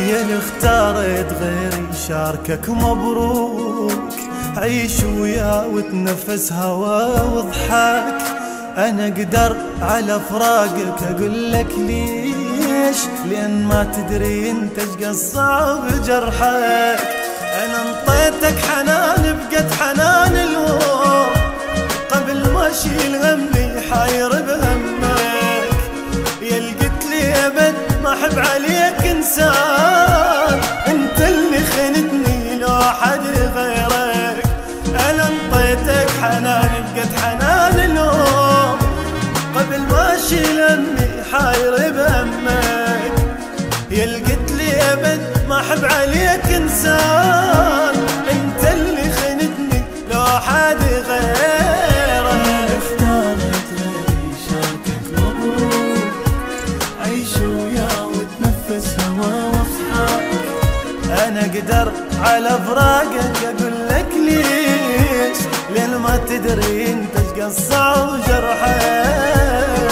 يا اللي اختارت غيري شاركك مبروك، عيش وياه وتنفس هوا وضحك. انا اقدر على فراقك اقول لك ليش، لان ما تدري انت ايش قصاب جرحك. انا انطيتك حنان بقد حنان الورد، قبل ما اشيل غمي حاير بهمك. يا اللي قلت لي ابد ما احب عليك انسان، انت اللي خنتني لو حد غيرك. انا انطيتك حنان بقد حنان الورد، قبل ما اشيل همي حاير بهمك. يا اللي قلت لي ابد ما احب عليك انسان، انت اللي خنتني لو حد غيرك. اختارت غيري شاركك مبروك، عيش وياه وتنفس هوا واضحك. انا اقدر على فراقك اقول لك ليش، لان ما تدري انت ايش قصة وجرحك.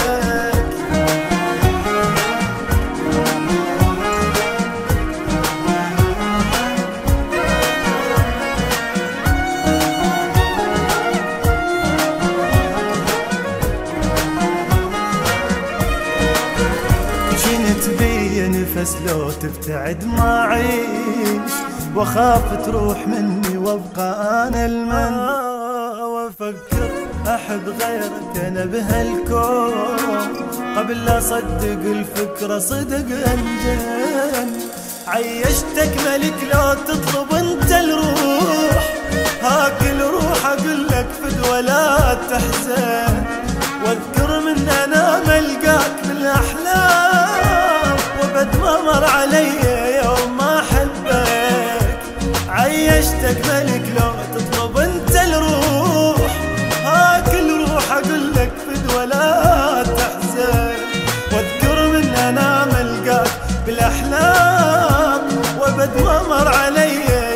بي نفس لو تبتعد ما عيش، واخاف تروح مني وابقى انا المن. وافكر احب غيرك انا بهالكون، قبل لا اصدق الفكرة صدق انجن. عيشتك ملك لو تطلب انت الروح، هاكل روح اقول لك فد ولا تحزن. واذكر من انا ملقاك بالاحلام، وبد ما مر علي يوم ما احبك. عيشتك ملك لو تطلب انت الروح، هاكل روح اقول لك فد ولا تحزن. واذكر من انا ملقاك بالاحلام، وبد ما مر علي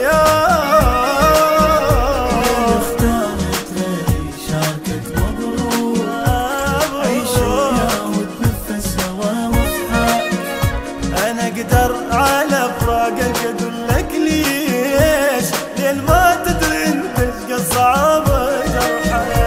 على فراقك اقول لك ليش، لين ما تدري انت ايش صعب جرحك.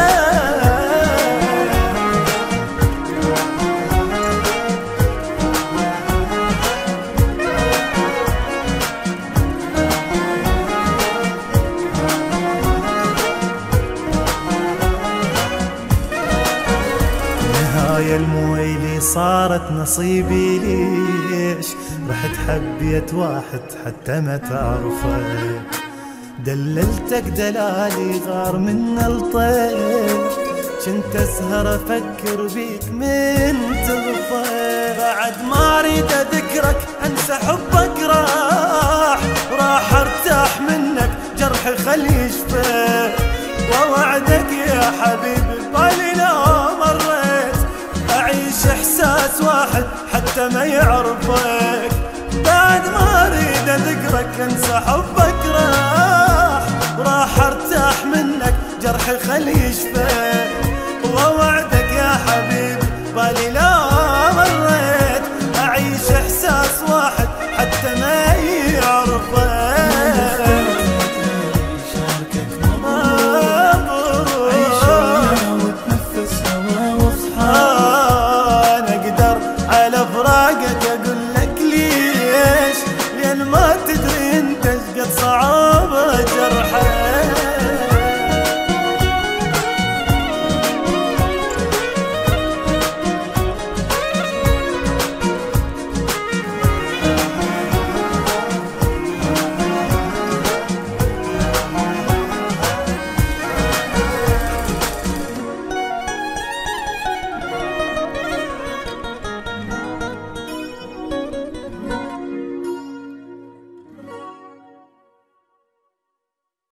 نهاية المويلي صارت نصيبي ليش، رحت حبيت واحد حتى ما تعرفه. دللتك دلالي غار من الطيف، كنت اسهر افكر بيك من تغفى. بعد ما اريد اذكرك انسى حبك راح ارتاح منك جرحي خلي يشفى. ووعدك يا حبيبي بالي لو مريت، اعيش احساس واحد حتى ما يعرفك. بعد ما اريد اذكرك انسى حبك راح ارتاح منك جرحي خلي يشفى. ووعدك يا حبيبي بالي لا